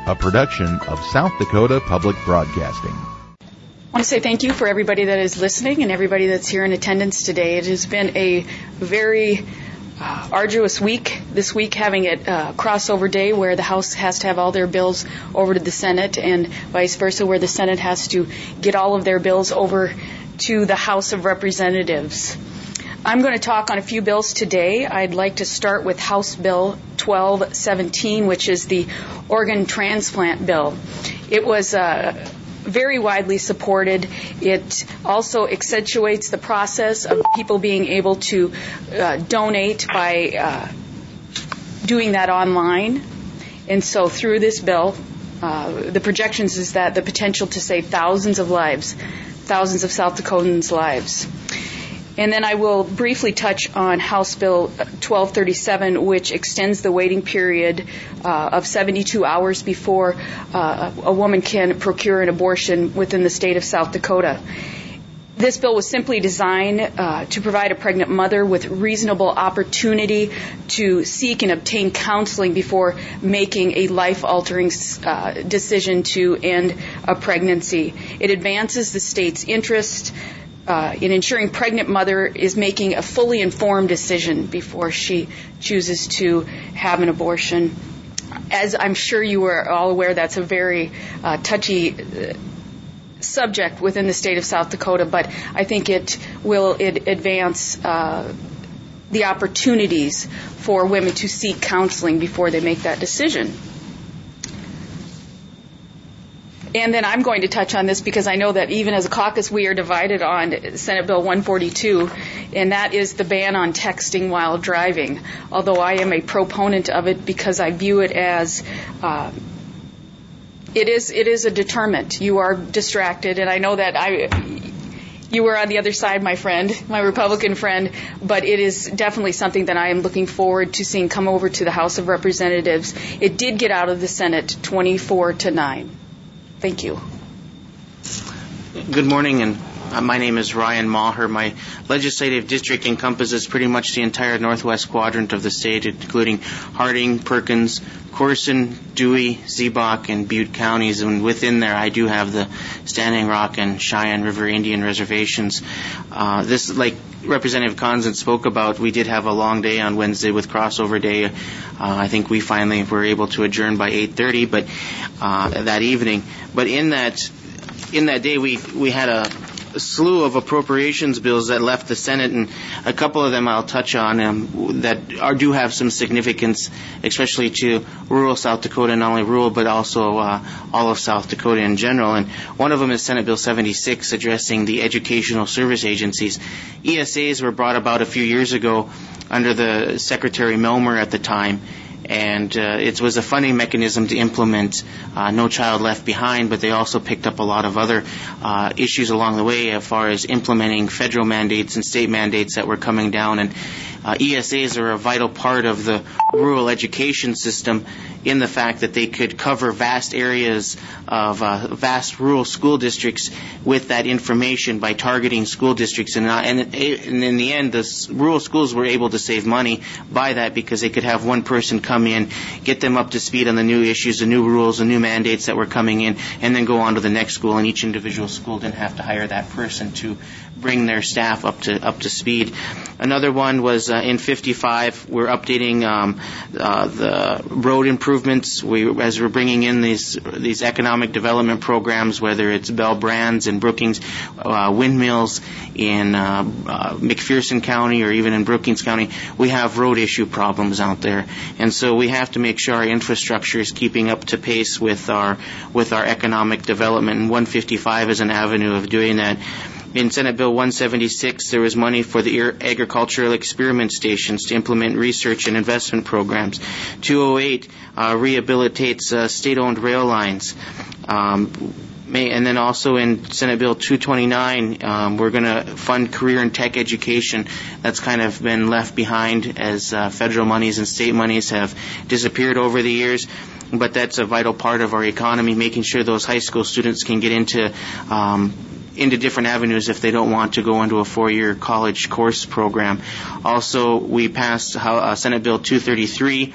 a production of South Dakota Public Broadcasting. I want to say thank you for everybody that is listening and everybody that's here in attendance today. It has been a very arduous week this week, having it crossover day where the House has to have all their bills over to the Senate and vice versa, where the Senate has to get all of their bills over to the House of Representatives. I'm going to talk on a few bills today. I'd like to start with House Bill 1217, which is the organ transplant bill. It was very widely supported. It also accentuates the process of people being able to donate by doing that online. And so through this bill, the projections is that the potential to save thousands of lives, thousands of South Dakotans' lives. And then I will briefly touch on House Bill 1237, which extends the waiting period of 72 hours before a woman can procure an abortion within the state of South Dakota. This bill was simply designed to provide a pregnant mother with reasonable opportunity to seek and obtain counseling before making a life-altering decision to end a pregnancy. It advances the state's interest in ensuring pregnant mother is making a fully informed decision before she chooses to have an abortion. As I'm sure you are all aware, that's a very touchy subject within the state of South Dakota, but I think it will advance the opportunities for women to seek counseling before they make that decision. And then I'm going to touch on this because I know that even as a caucus we are divided on Senate Bill 142, and that is the ban on texting while driving, although I am a proponent of it because I view it as it is a deterrent. You are distracted, and I know that you were on the other side, my friend, my Republican friend, but it is definitely something that I am looking forward to seeing come over to the House of Representatives. It did get out of the Senate 24-9. Thank you. Good morning, and my name is Ryan Maher. My legislative district encompasses pretty much the entire northwest quadrant of the state, including Harding, Perkins, Corson, Dewey, Ziebach, and Butte counties. And within there, I do have the Standing Rock and Cheyenne River Indian reservations. This, like Representative Conzen spoke about, we did have a long day on Wednesday with crossover day. I think we finally were able to adjourn by 8:30, but that evening. But in that day, we had a slew of appropriations bills that left the Senate, and a couple of them I'll touch on that do have some significance, especially to rural South Dakota, not only rural but also all of South Dakota in general. And one of them is Senate Bill 76, addressing the educational service agencies. ESAs were brought about a few years ago under the Secretary Melmer at the time, and it was a funding mechanism to implement No Child Left Behind, but they also picked up a lot of other issues along the way as far as implementing federal mandates and state mandates that were coming down. And ESAs are a vital part of the rural education system in the fact that they could cover vast areas of vast rural school districts with that information by targeting school districts. And in the end, the rural schools were able to save money by that because they could have one person come in, get them up to speed on the new issues, the new rules, the new mandates that were coming in, and then go on to the next school. And each individual school didn't have to hire that person to bring their staff up to speed. Another one was in 55. We're updating the road improvements. As we're bringing in these economic development programs, whether it's Bell Brands in Brookings, windmills in McPherson County, or even in Brookings County, we have road issue problems out there, and so we have to make sure our infrastructure is keeping up to pace with our economic development. And 155 is an avenue of doing that. In Senate Bill 176, there was money for the agricultural experiment stations to implement research and investment programs. 208 rehabilitates state-owned rail lines. And then also in Senate Bill 229, we're going to fund career and tech education. That's kind of been left behind as federal monies and state monies have disappeared over the years. But that's a vital part of our economy, making sure those high school students can get into different avenues if they don't want to go into a 4-year college course program. Also, we passed Senate Bill 233,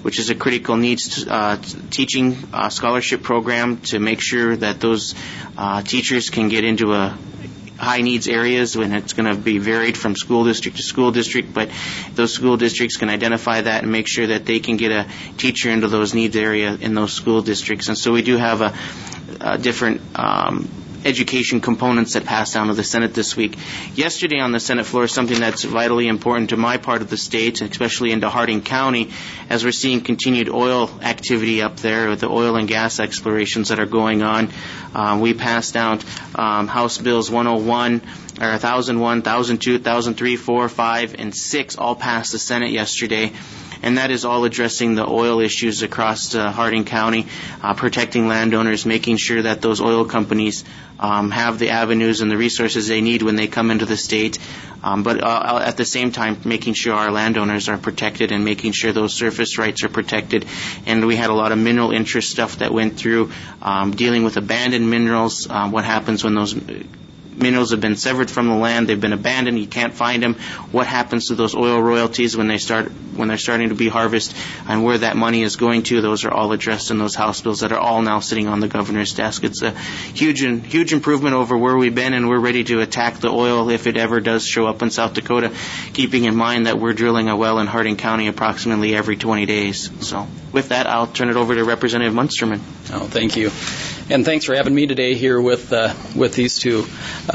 which is a critical needs teaching scholarship program to make sure that those teachers can get into a high needs areas, when it's going to be varied from school district to school district, but those school districts can identify that and make sure that they can get a teacher into those needs area in those school districts. And so we do have a different education components that passed down to the Senate this week. Yesterday on the Senate floor, something that's vitally important to my part of the state, especially into Harding County, as we're seeing continued oil activity up there with the oil and gas explorations that are going on. We passed down House Bills 101, or 1001, 1002, 1003, 4, 5, and 6 all passed the Senate yesterday. And that is all addressing the oil issues across Harding County, protecting landowners, making sure that those oil companies have the avenues and the resources they need when they come into the state, but at the same time making sure our landowners are protected and making sure those surface rights are protected. And we had a lot of mineral interest stuff that went through, dealing with abandoned minerals, what happens when those minerals have been severed from the land, they've been abandoned, you can't find them, what happens to those oil royalties when they're starting to be harvested, and where that money is going to. Those are all addressed in those House bills that are all now sitting on the governor's desk. It's a huge improvement over where we've been, and we're ready to attack the oil if it ever does show up in South Dakota, keeping in mind that we're drilling a well in Harding County approximately every 20 days. So with that, I'll turn it over to Representative Munsterman. Oh, thank you. And thanks for having me today here with these two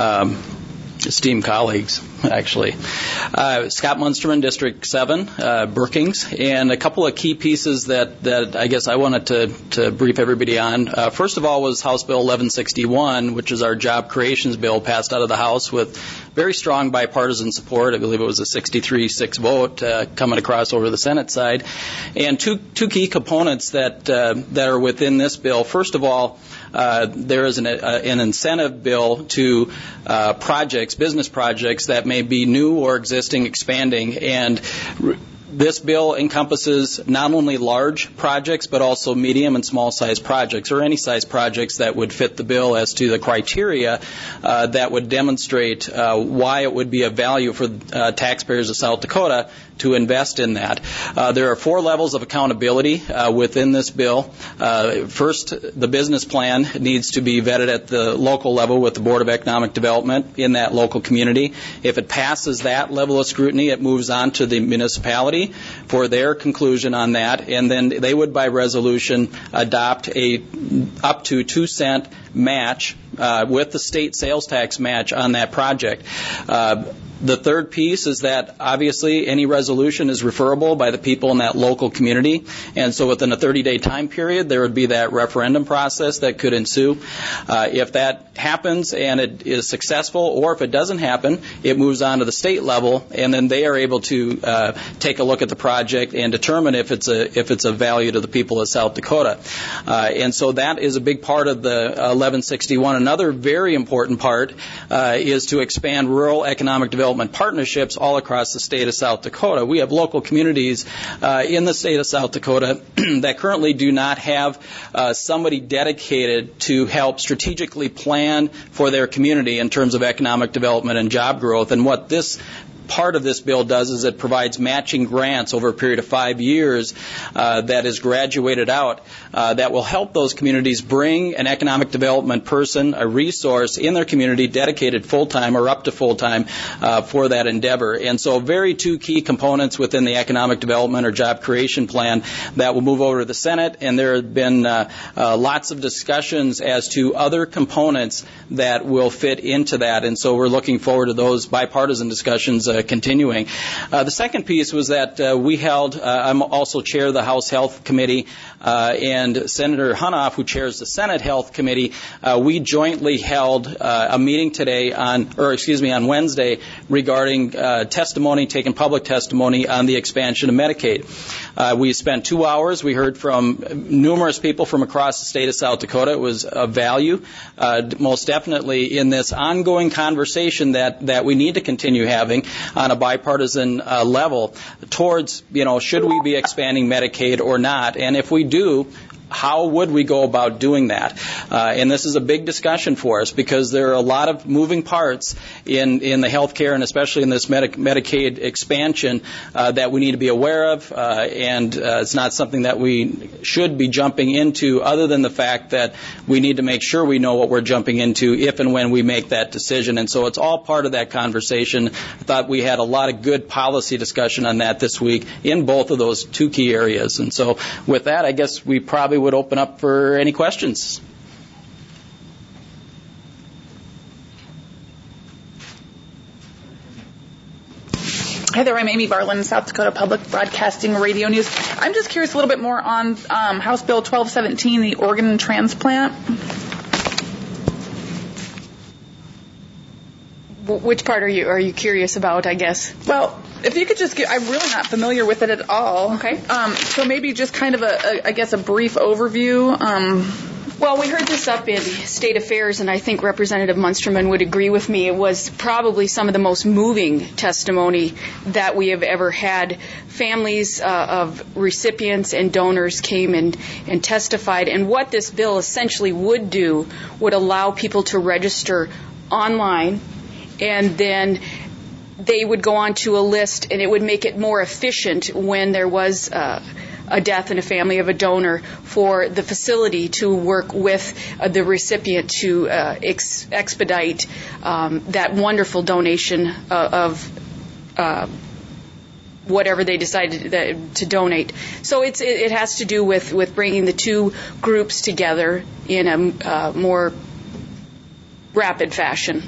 esteemed colleagues, actually. Scott Munsterman, District 7, Brookings, and a couple of key pieces that I guess I wanted to brief everybody on. First of all was House Bill 1161, which is our job creations bill, passed out of the House with very strong bipartisan support. I believe it was a 63-6 vote coming across over the Senate side. And two key components that are within this bill. First of all, there is an incentive bill to business projects that may be new or existing, expanding, and this bill encompasses not only large projects, but also medium and small size projects, or any size projects that would fit the bill as to the criteria that would demonstrate why it would be of value for taxpayers of South Dakota to invest in that. There are 4 levels of accountability within this bill. First, the business plan needs to be vetted at the local level with the Board of Economic Development in that local community. If it passes that level of scrutiny, it moves on to the municipality for their conclusion on that, and then they would, by resolution, adopt a up to 2-cent match with the state sales tax match on that project. The third piece is that obviously any resolution is referable by the people in that local community, and so within a 30-day time period there would be that referendum process that could ensue. If that happens and it is successful, or if it doesn't happen, it moves on to the state level, and then they are able to take a look at the project and determine if it's a value to the people of South Dakota. And so that is a big part of the 1161. Another very important part is to expand rural economic development partnerships all across the state of South Dakota. We have local communities in the state of South Dakota that currently do not have somebody dedicated to help strategically plan for their community in terms of economic development and job growth. And what this part of this bill does is it provides matching grants over a period of 5 years that is graduated out that will help those communities bring an economic development person, a resource in their community dedicated full-time or up to full-time for that endeavor. And so very 2 key components within the economic development or job creation plan that will move over to the Senate, and there have been lots of discussions as to other components that will fit into that, and so we're looking forward to those bipartisan discussions continuing. The second piece was that we held, I'm also chair of the House Health Committee, and Senator Hunoff, who chairs the Senate Health Committee, we jointly held a meeting today on Wednesday regarding taking public testimony on the expansion of Medicaid. We spent 2 hours. We heard from numerous people from across the state of South Dakota. It was of value, most definitely in this ongoing conversation that we need to continue having on a bipartisan level towards, should we be expanding Medicaid or not? And if we do, how would we go about doing that? And this is a big discussion for us because there are a lot of moving parts in the healthcare and especially in this Medicaid expansion that we need to be aware of, and it's not something that we should be jumping into other than the fact that we need to make sure we know what we're jumping into if and when we make that decision. And so it's all part of that conversation. I thought we had a lot of good policy discussion on that this week in both of those two key areas. And so with that, I guess we probably would open up for any questions. Hi there, I'm Amy Barlin, South Dakota Public Broadcasting Radio News. I'm just curious a little bit more on House Bill 1217, the organ transplant. Which part are you curious about, I guess? Well, if you could just give, I'm really not familiar with it at all. Okay. So maybe just kind of a brief overview. Well, we heard this up in State Affairs, and I think Representative Munsterman would agree with me. It was probably some of the most moving testimony that we have ever had. Families of recipients and donors came and testified, and what this bill essentially would do would allow people to register online, and then they would go on to a list, and it would make it more efficient when there was a death in a family of a donor for the facility to work with the recipient to expedite that wonderful donation of whatever they decided to donate. So it has to do with bringing the two groups together in a more rapid fashion.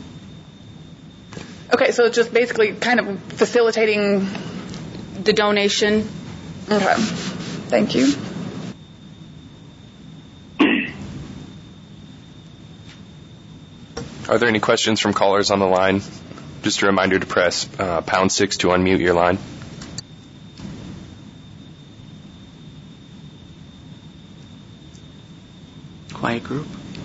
Okay, so it's just basically kind of facilitating the donation. Okay. Thank you. Are there any questions from callers on the line? Just a reminder to press #6 to unmute your line. Quiet group.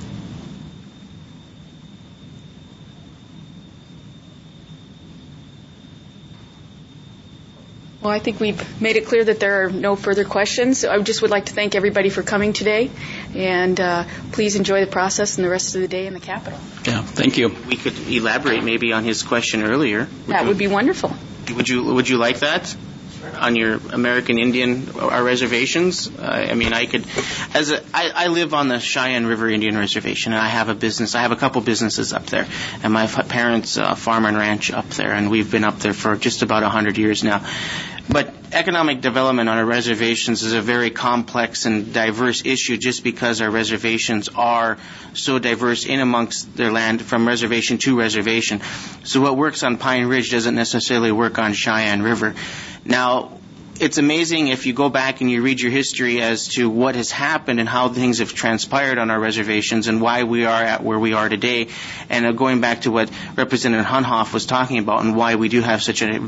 Well, I think we've made it clear that there are no further questions. I just would like to thank everybody for coming today, and please enjoy the process and the rest of the day in the Capitol. Yeah, thank you. We could elaborate maybe on his question earlier. That would be wonderful. Would you like that? On your American Indian reservations? I mean, I live on the Cheyenne River Indian Reservation, and I have a business. I have a couple businesses up there, and my parents farm and ranch up there, and we've been up there for just about 100 years now. But economic development on our reservations is a very complex and diverse issue just because our reservations are so diverse in amongst their land from reservation to reservation. So what works on Pine Ridge doesn't necessarily work on Cheyenne River. Now, it's amazing if you go back and you read your history as to what has happened and how things have transpired on our reservations and why we are at where we are today. And going back to what Representative Hunhoff was talking about and why we do have such a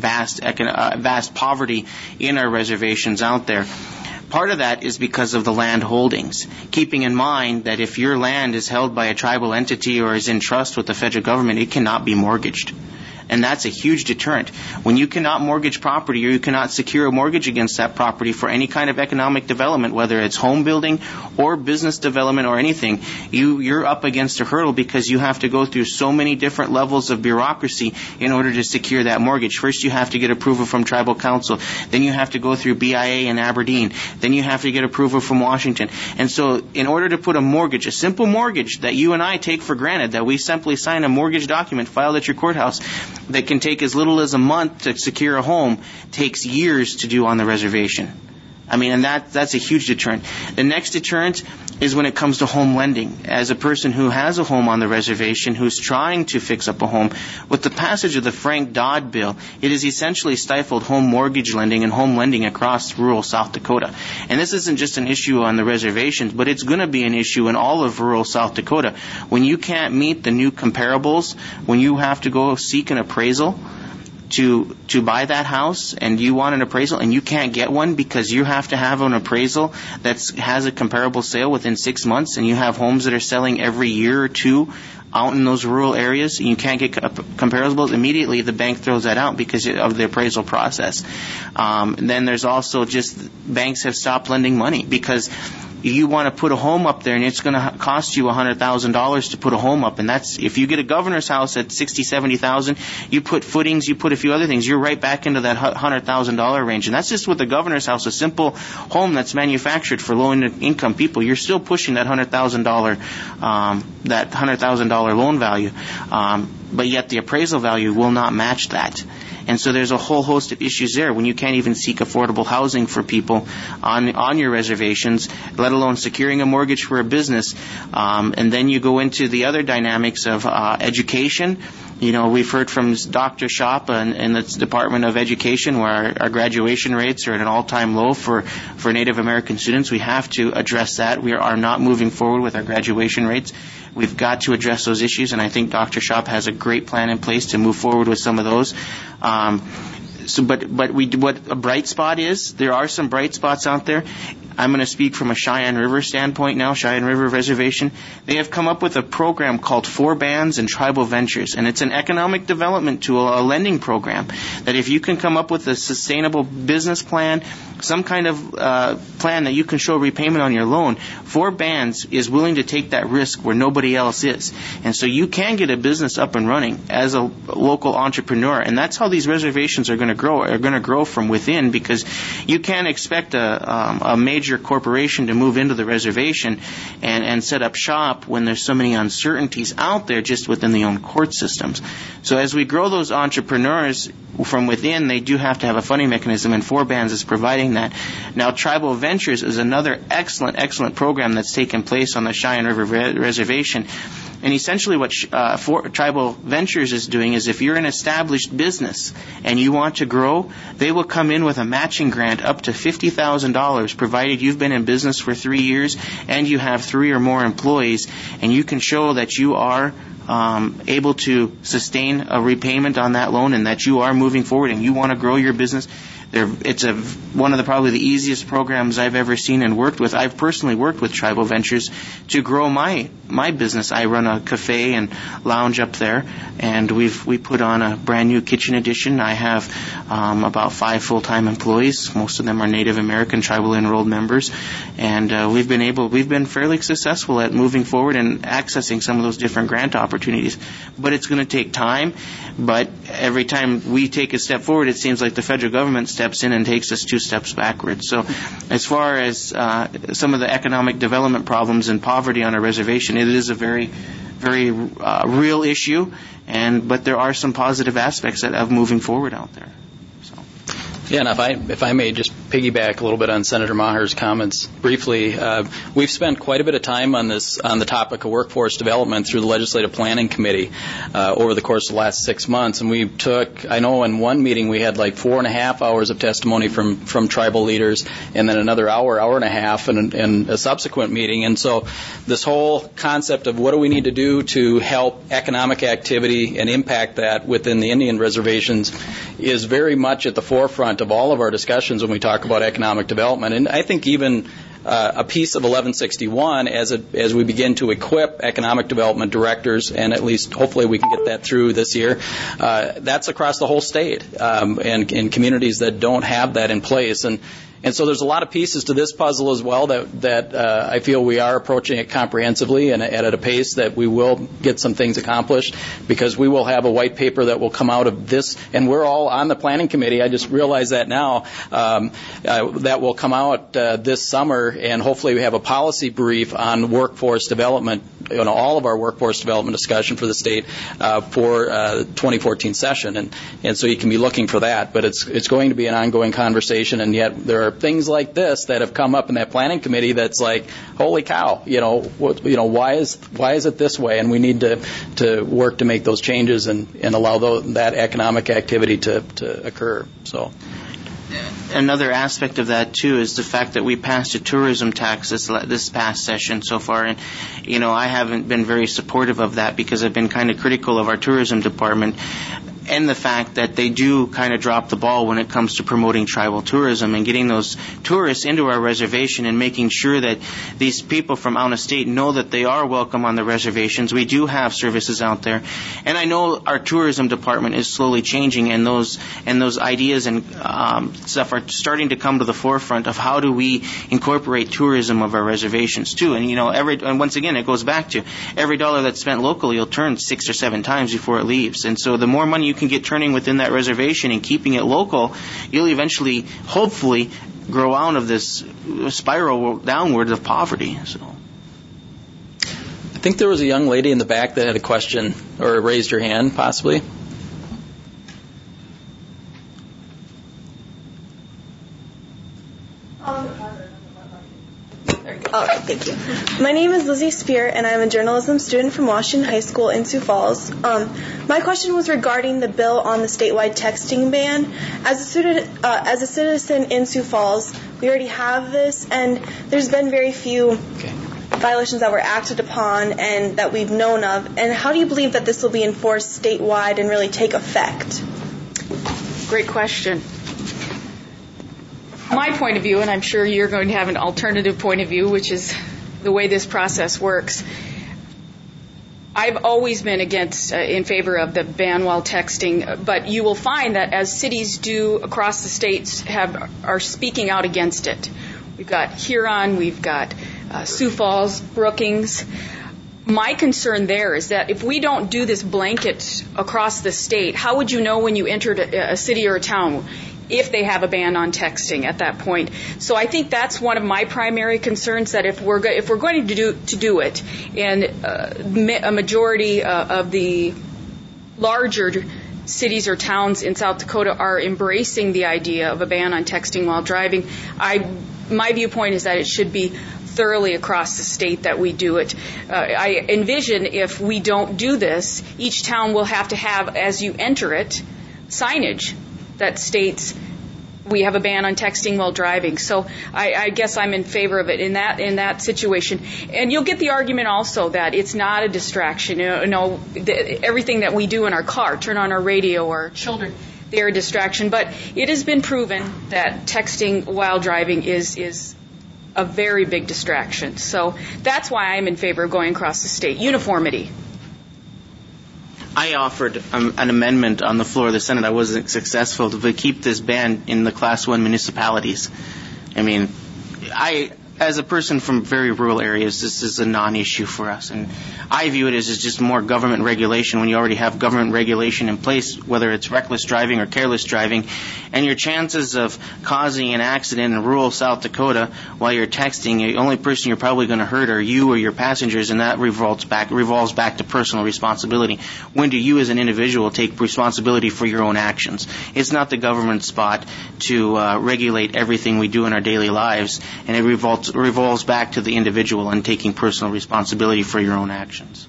vast poverty in our reservations out there. Part of that is because of the land holdings, keeping in mind that if your land is held by a tribal entity or is in trust with the federal government, it cannot be mortgaged. And that's a huge deterrent. When you cannot mortgage property or you cannot secure a mortgage against that property for any kind of economic development, whether it's home building or business development or anything, you're up against a hurdle because you have to go through so many different levels of bureaucracy in order to secure that mortgage. First, you have to get approval from tribal council. Then you have to go through BIA in Aberdeen. Then you have to get approval from Washington. And so in order to put a mortgage, a simple mortgage that you and I take for granted, that we simply sign a mortgage document filed at your courthouse, that can take as little as a month to secure a home, takes years to do on the reservation. I mean, and that's a huge deterrent. The next deterrent is when it comes to home lending. As a person who has a home on the reservation, who's trying to fix up a home, with the passage of the Frank Dodd bill, it has essentially stifled home mortgage lending and home lending across rural South Dakota. And this isn't just an issue on the reservations, but it's going to be an issue in all of rural South Dakota. When you can't meet the new comparables, when you have to go seek an appraisal to buy that house and you want an appraisal and you can't get one because you have to have an appraisal that has a comparable sale within 6 months, and you have homes that are selling every year or two out in those rural areas and you can't get comparables, immediately the bank throws that out because of the appraisal process. Then there's also just banks have stopped lending money because you want to put a home up there, and it's going to cost you $100,000 to put a home up, and that's, if you get a governor's house at $60,000-$70,000, you put footings, you put a few other things, you're right back into that $100,000 range. And that's just with the governor's house, a simple home that's manufactured for low-income people. You're still pushing that $100,000 loan value, but yet the appraisal value will not match that. And so there's a whole host of issues there when you can't even seek affordable housing for people on your reservations, let alone securing a mortgage for a business. And then you go into the other dynamics of education. You know, we've heard from Dr. Shop in the Department of Education where our graduation rates are at an all-time low for Native American students. We have to address that. We are not moving forward with our graduation rates. We've got to address those issues, and I think Dr. Shop has a great plan in place to move forward with some of those. What a bright spot is, there are some bright spots out there. I'm going to speak from a Cheyenne River standpoint now, Cheyenne River Reservation. They have come up with a program called 4 Bands and Tribal Ventures, and it's an economic development tool, a lending program, that if you can come up with a sustainable business plan, some kind of plan that you can show repayment on your loan, 4 Bands is willing to take that risk where nobody else is. And so you can get a business up and running as a local entrepreneur, and that's how these reservations are going to grow from within, because you can't expect a major corporation to move into the reservation and set up shop when there's so many uncertainties out there just within the own court systems. So as we grow those entrepreneurs from within, they do have to have a funding mechanism, and 4 Bands is providing that. Now, Tribal Ventures is another excellent program that's taken place on the Cheyenne River Reservation. And essentially what Tribal Ventures is doing is, if you're an established business and you want to grow, they will come in with a matching grant up to $50,000, provided you've been in business for 3 years and you have 3 or more employees, and you can show that you are able to sustain a repayment on that loan and that you are moving forward and you want to grow your business. It's one of probably the easiest programs I've ever seen and worked with. I've personally worked with Tribal Ventures to grow my business. I run a cafe and lounge up there, and we put on a brand new kitchen addition. I have about 5 full-time employees. Most of them are Native American tribal enrolled members, and we've been fairly successful at moving forward and accessing some of those different grant opportunities. But it's going to take time. But every time we take a step forward, it seems like the federal government steps in and takes us 2 steps backwards. So as far as some of the economic development problems and poverty on a reservation, it is a very, very real issue, but there are some positive aspects of moving forward out there. Yeah, and if I may just piggyback a little bit on Senator Maher's comments briefly, we've spent quite a bit of time on the topic of workforce development through the Legislative Planning Committee over the course of the last 6 months, and I know in one meeting we had like 4.5 hours of testimony from tribal leaders, and then another hour and a half in a subsequent meeting. And so this whole concept of what do we need to do to help economic activity and impact that within the Indian reservations is very much at the forefront of all of our discussions when we talk about economic development. And I think even a piece of 1161 as we begin to equip economic development directors, and at least hopefully we can get that through this year, that's across the whole state and in communities that don't have that in place. And so there's a lot of pieces to this puzzle as well that I feel we are approaching it comprehensively and at a pace that we will get some things accomplished, because we will have a white paper that will come out of this, and we're all on the planning committee. I just realized that now. That will come out this summer, and hopefully we have a policy brief on workforce development, all of our workforce development discussion for the state for 2014 session, and so you can be looking for that. But it's going to be an ongoing conversation, and yet there are things like this that have come up in that planning committee that's like, holy cow, why is it this way? And we need to work to make those changes and allow that economic activity to occur. So. Another aspect of that too is the fact that we passed a tourism tax this past session so far, and I haven't been very supportive of that because I've been kind of critical of our tourism department. and the fact that they do kind of drop the ball when it comes to promoting tribal tourism and getting those tourists into our reservation and making sure that these people from out of state know that they are welcome on the reservations. We do have services out there, and I know our tourism department is slowly changing, and those ideas and stuff are starting to come to the forefront of how do we incorporate tourism of our reservations too. And and once again, it goes back to every dollar that's spent locally will turn 6 or 7 times before it leaves. And so the more money you can get turning within that reservation and keeping it local, you'll eventually, hopefully, grow out of this spiral downward of poverty. So, I think there was a young lady in the back that had a question or raised her hand, possibly. All right, thank you. My name is Lizzie Spear, and I'm a journalism student from Washington High School in Sioux Falls. My question was regarding the bill on the statewide texting ban. As a citizen in Sioux Falls, we already have this, and there's been very few violations that were acted upon and that we've known of. And how do you believe that this will be enforced statewide and really take effect? Great question. My point of view, and I'm sure you're going to have an alternative point of view, which is the way this process works. I've always been in favor of the ban while texting, but you will find that as cities do across the states are speaking out against it. We've got Huron, we've got Sioux Falls, Brookings. My concern there is that if we don't do this blanket across the state, how would you know when you entered a city or a town if they have a ban on texting at that point? So I think that's one of my primary concerns, that if we're going to do it, and a majority of the larger cities or towns in South Dakota are embracing the idea of a ban on texting while driving, my viewpoint is that it should be thoroughly across the state that we do it. I envision if we don't do this, each town will have to have, as you enter it, signage that states we have a ban on texting while driving. So I guess I'm in favor of it in that situation. And you'll get the argument also that it's not a distraction. Everything that we do in our car, turn on our radio, or children, they're a distraction. But it has been proven that texting while driving is a very big distraction. So that's why I'm in favor of going across the state. Uniformity. I offered an amendment on the floor of the Senate. I wasn't successful to keep this ban in the Class 1 municipalities. I mean, as a person from very rural areas, this is a non-issue for us. And I view it as just more government regulation when you already have government regulation in place, whether it's reckless driving or careless driving. And your chances of causing an accident in rural South Dakota while you're texting, the only person you're probably going to hurt are you or your passengers, and that revolves back to personal responsibility. When do you as an individual take responsibility for your own actions? It's not the government's spot to regulate everything we do in our daily lives, and it revolves back to the individual and taking personal responsibility for your own actions.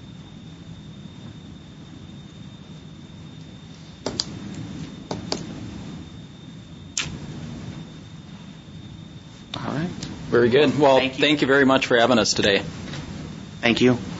All right. Very good. Well, thank you very much for having us today. Thank you.